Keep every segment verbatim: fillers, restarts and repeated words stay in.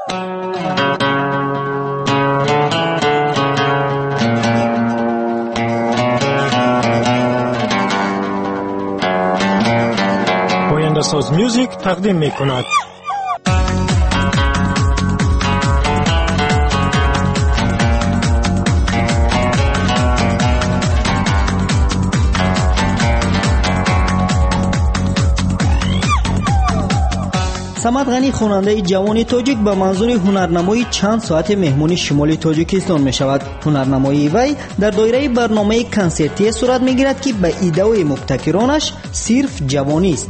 ساز میوزیک تقدیم می کند. صمد غنی خواننده جوان تاجیک به منظور هنرنمایی چند ساعت مهمانی شمالی تاجیکستان می شود. هنرنمایی وی در دایره برنامه کنسرتی صورت می گیرد که به ایده و مبتکرانش صرف جوانی است.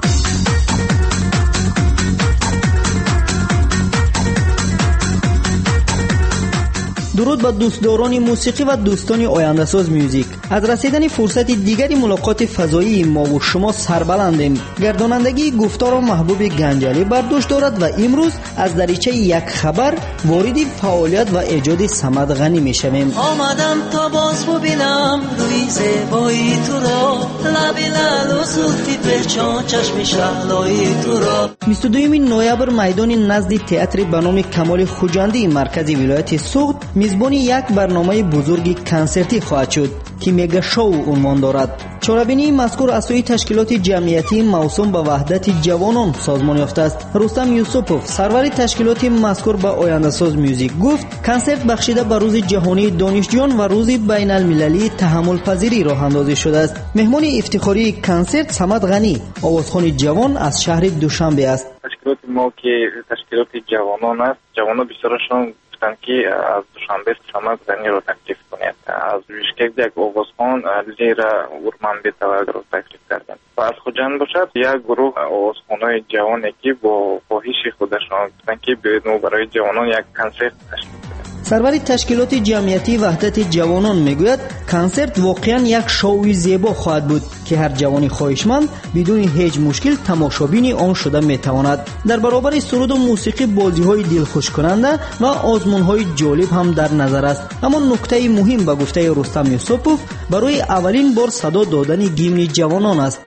درود به دوستداران موسیقی و دوستان آینده ساز میوزیک. از رسیدن فرصت دیگری ملاقات فضایی ما و شما سربلندیم. گردانندگی گفتار محبوب گنجالی برداشت دارد و امروز از دریچه یک خبر وارد فعالیت و ایجاد صمد غنی میشویم. آمدم تا باز ببینم روی زیبایی تو را، لب لعل و زلفی پرچان چشم شعلایی تو را. بیست و دوم نوامبر میدان نزد تئاتر به نام کمال خوجندی مرکز ولایت سوخت میزبان یک برنامه بزرگ کنسرتی خواهد شد که مگا شو عنوان دارد. چاره‌بینی مذکور از سوی تشکیلات جمعیتی موسوم به وحدت جوانان سازمان یافته است. رستم یوسفوف سرور تشکیلات مذکور به آینده ساز میوزیک گفت کنسرت بخشیده به روز جهانی دانشجویان و روز بین المللی تحمل پذیری راه اندازی شده است. مهمان افتخاری کنسرت صمد غنی آوازخوان جوان از شهر دوشنبه است. تشکیلات ما که تشکیلات جوانان است، جوانان بسیارشان که از دوشنبه صمد غنی را تکلیف کنید. از بیشکک یک آوازخوان زیر ورمنبه تولد را تکلیف کردند و از خوجند باشد یک گروه آوازخوانای جوانی که با خواهش خودشان که به برای جوانان یک کنسرت تشکیل کنند. سرور تشکیلات جمعیتی وحدت جوانان میگوید کنسرت واقعا یک شوی زیبا خواهد بود که هر جوانی خواهشمند بدون هیچ مشکل تماشابین آن شده میتواند. در برابر سرود و موسیقی بازی‌های دلخوش کننده و آزمون‌های جالب هم در نظر است. اما نکته مهم به گفته رستم یوسفوف برای اولین بار صدا دادن گیمن جوانان است.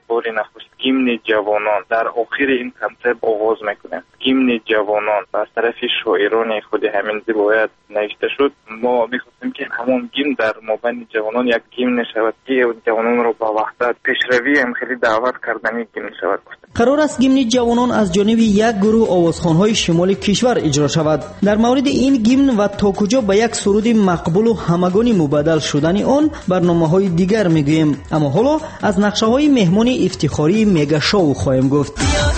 گیمن جوانان در آخر این کنسرت آغاز میکنه. گیمن جوانان از طرف شاعران خود همین زیبایت نوشته شد. ما میخواستیم که همون گیم در مابین جوانان یک گیم نشود که جوانان رو با وحدت پیشروی هم خیلی دعوت کردنی گیم نشود. قرار است گیمن جوانان از جانب یک گروه آوازخوان‌های شمال کشور اجرا شود. در مورد این گیمن و تا کجا به یک سرود مقبول و همگانی مبادل شدن آن برنامه‌های دیگر میگوییم. اما حالا از نقشه‌های مهمان افتخاری مگا شو خواهیم گفت.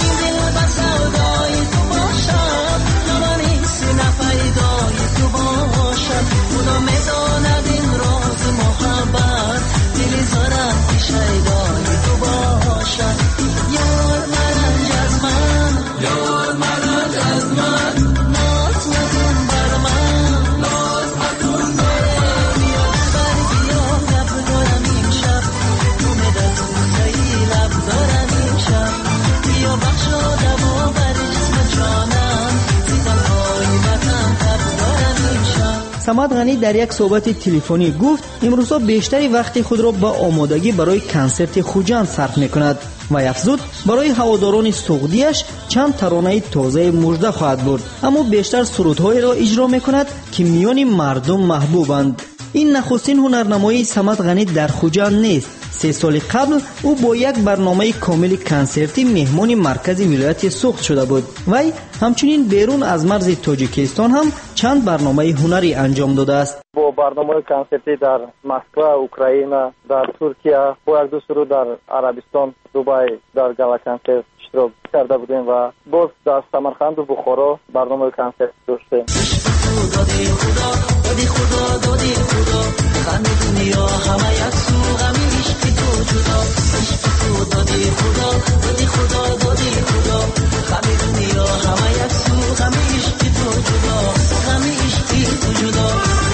صمد غنی در یک صحبت تلفنی گفت امروزها بیشتری وقت خود را با آمادگی برای کنسرت خوجند صرف می‌کند و افزود برای هواداران سوغدیش چند ترانه تازه مژده خواهد برد، اما بیشتر سرودهای را اجرا می‌کند که میان مردم محبوبند. این نخستین هنرنمایی صمد غنی در خوجند نیست. سه سال قبل او با یک برنامه کامل کنسرتی مهمان مرکز ولایت سوخت شده بود. وی همچنین بیرون از مرز تاجیکستان هم چند برنامه هنری انجام داده است. با برنامه کنسرتی در مسکو، اوکراین، در ترکیه، با یک دو سرود در عربستان، دبی در گالا کنسرت اشتراک کرده بودیم و باز در سمرقند و بخارا برنامه کنسرت داشتیم. دادی خدا دادی خدا دادی خدا غم دنیا همه یک سو غم عشق تو جدا عشق تو دادی خدا دادی خدا دادی خدا غم دنیا همه یک سو غم عشق تو جدا غم عشق تو جدا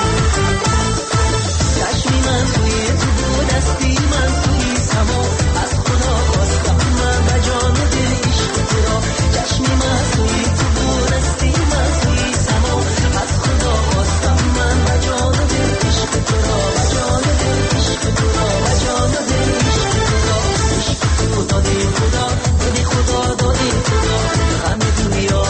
چشمی من توی تو بود دستی من توی سما از خدا خواستم من به جان و دل عشق تو را چشمی من توی تو بود دستی من توی سما از خدا خواستم من به جان و دل عشق تو را به جان و دل عشق تو را به جان و دل عشق تو را عشق تو دادی خدا دادی خدا دادی خدا غم دنیا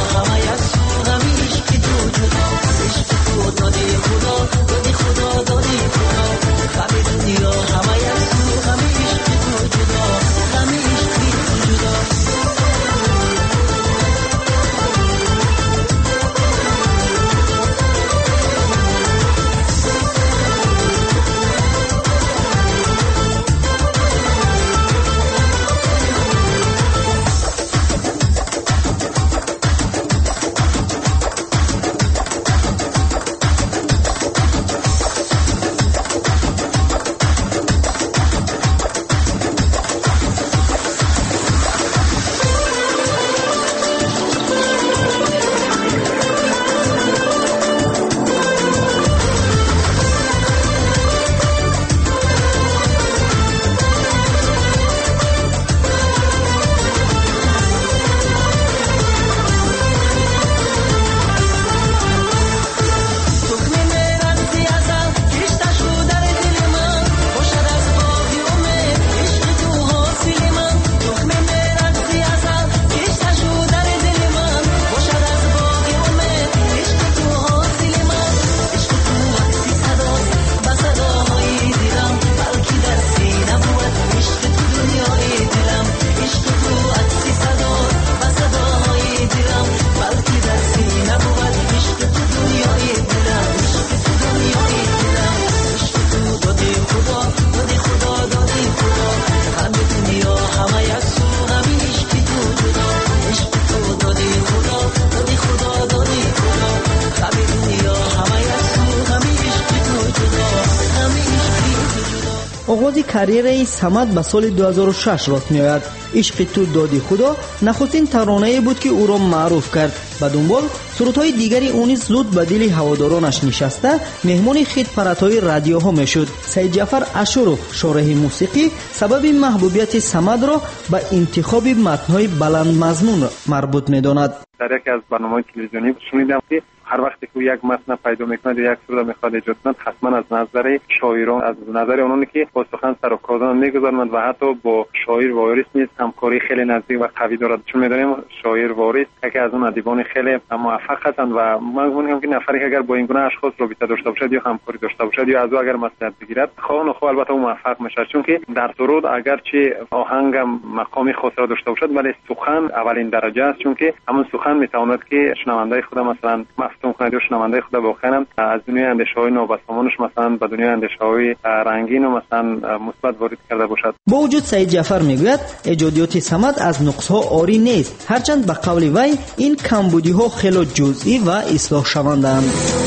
آغاز کاریرای صمد به سال دو هزار و شش راست می‌آید. عشق تو دادی خدا نخستین ترانه‌ای بود که او را معروف کرد. به دنبال سرودهای دیگری او نیز زود به دل هوادارانش نشسته مهمان خدمت‌های رادیوها میشد. سید جعفر اشورов شارح موسیقی سبب محبوبیت صمد را به انتخاب متن‌های بلند مضمون مربوط می‌داند. در یکی از برنامه‌های تلویزیونی شنیدم که هر وقتی که یک متن پیدا میکنه یک سرود میخواد ایجاد کنه حتما از نظر شاعران از نظر اونانی که با سخن سر و کار میگذارند و حتی با شاعر وارث نیز همکاری خیلی نزدیک و قوی دارد. چون میدونیم شاعر وارث یکی از اون ادیبان خیلی موفق هستند و من میگم که نفری که اگر با این گونه اشخاص رابطه داشته باشد یا همکاری داشته باشد یا از او اگر مصلحت بگیرد خواه و خواه البته موفق میشه. چون که در سرود اگرچه آهنگ مقام خاص را داشته باشد ولی سخن اولین درجه است. چون که همون سخن میتواند که شنونده خود مثلا مفتون کنه یا شنونده خود واقعا از دنیای اندیشه‌های نابسامانش مثلا به دنیای اندیشه‌های رنگین و مثلا مثبت وارد کرده باشد. با وجود سید جعفر میگوید ایجادیات صمد از نقص‌ها عاری نیست، هرچند به قول وی این کمبودی‌ها خیلی جزئی و اصلاح شونده‌اند.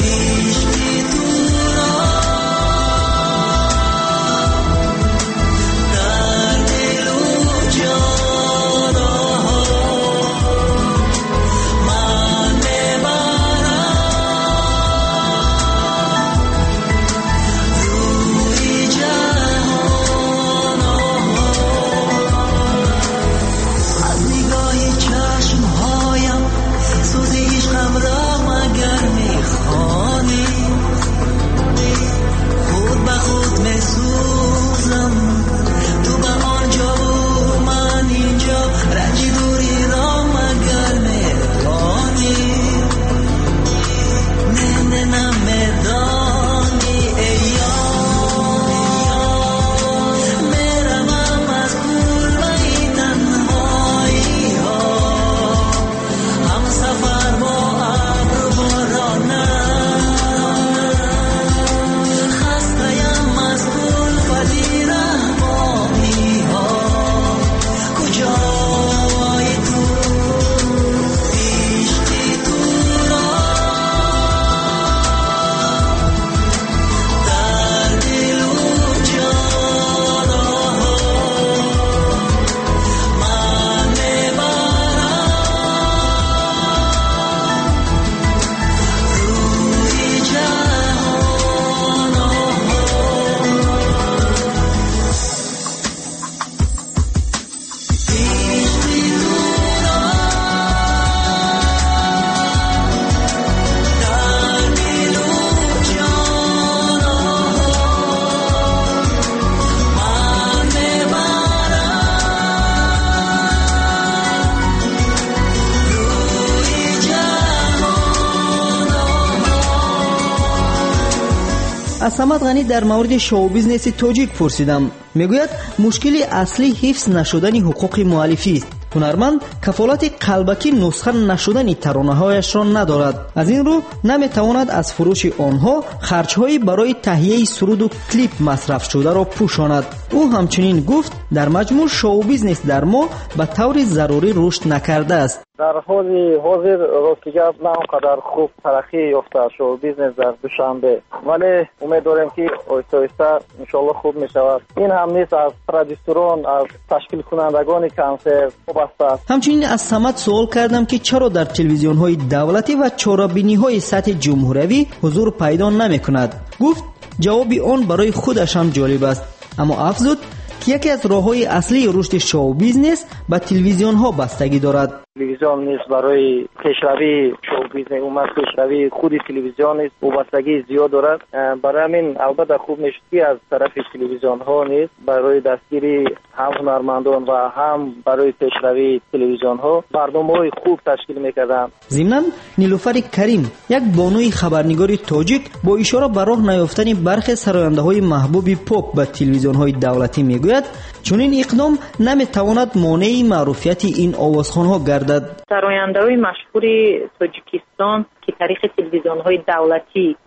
از صمد غنی در مورد شو بیزنس تاجیک پرسیدم. میگوید مشکل اصلی حفظ نشدن حقوق مؤلفی است. هنرمند کفالت قلبکی نسخه نشدن ترانه‌هایش را ندارد. از این رو نمیتواند از فروش آنها خرچ‌هایی برای تهیه سرود و کلیپ مصرف شده را پوشاند. او همچنین گفت در مجموع شو بیزنس در ما به طور ضروری رشد نکرده است. در حال حاضر راستی نه اونقدر خوب ترقی یافته شو بیزنس در دوشنبه، ولی امید داریم که آهسته آهسته انشالله خوب می شود. این هم نیست از پرودوسران از تشکیل کنندگان کنسرت وابسته است. همچنین از صمد سوال کردم که چرا در تلویزیون های دولتی و چهاربینی های سطح جمهوری حضور پیدا نمی کند. گفت جواب آن برای خودش هم جالب است، اما افزود که یکی از راه‌های اصلی رشد شو بیزنس به تلویزیون ها بستگی دارد. تلویزیون نیست برای پیشروی شو بیزنس اومد پیشروی خود تلویزیون نیست وابستگی زیاد دارد. برای همین البته خوب نیست که از طرف تلویزیون ها نیست برای دستگیری هم هنرمندان و هم برای پیشروی تلویزیون ها برنامه‌های خوب تشکیل می‌کردن. ضمناً نیلوفر کریم یک بانوی خبرنگار تاجیک با اشاره به راه نیافتن برخی سراینده‌های محبوب پاپ به تلویزیون های دولتی میگوید چون این اقدام نمیتواند مانع معروفیت این آوازخوان‌ها گردد. سراینده‌های مشهور تاجیکستان که طریق تلویزیون‌های دولتی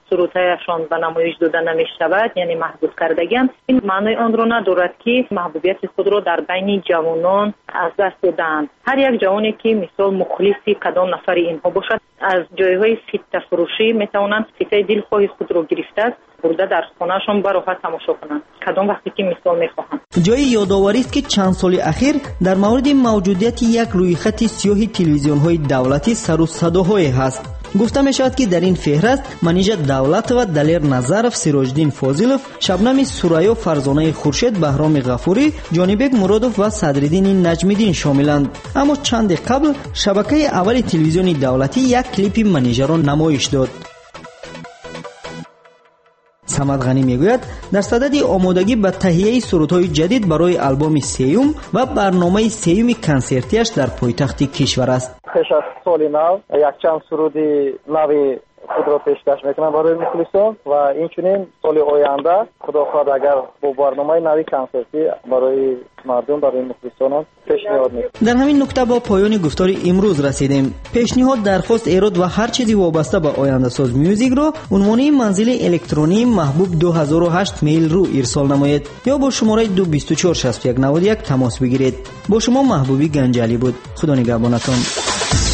سرودهایشان به نمایش داده نمی‌شود، یعنی محدود کردگی‌اند، این معنای آن را ندارد که محبوبیت خود را در بین جوانان از دست دادند. هر یک جوانی که مثال مخلصی کدام نفر اینها باشد، از جایهای فیت فروشی میتوانند فیته دلخواه خود را گرفته برده در خانه‌شان به راحت تماشا کنند کدام وقتی که مثال میخواهند. جای یادآوری است که چند سال اخیر در مورد موجودیت یک رویخط سیاه تلویزیون‌های دولتی سر و صداهایی هست. گفته می شود که در این فهرست منیژه دولت و دلیر نظرف، سیراجدین فاضلوف، شبنم سوریا، فرزانه خورشید، بهرام غفوری، جانبک مرادوف و صدرالدین نجمیدین شاملند. اما چند قبل شبکه اول تلویزیون دولتی یک کلیپ منیژه را نمایش داد. صمد غنی میگوید در صدد آمادگی به تهیه سرودهای جدید برای آلبوم سیوم و برنامه سیوم کنسرتیش در پایتخت کشور است. پیش از سال نو یک چند سرود نوی خود را پیشکش میکنم برای مخلصان و اینچنین سال آینده خدا خواهد اگر با برنامه نوی کنسرتی برای مردم، برای مخلصان پیشنهاد میکنم. در همین نکته با پایان گفتار امروز رسیدیم. پیشنهاد، درخواست، ایراد و هر چیزی وابسته به آینده ساز میوزیک را عنوان منزل الکترونی محبوب دو هزار و هشت میل رو ارسال نمایید یا با شماره دو بیست و چهار شصت و یک نود و یک تماس بگیرید. با شما محبوبی گنجالی بود. خدا نگهبانتان.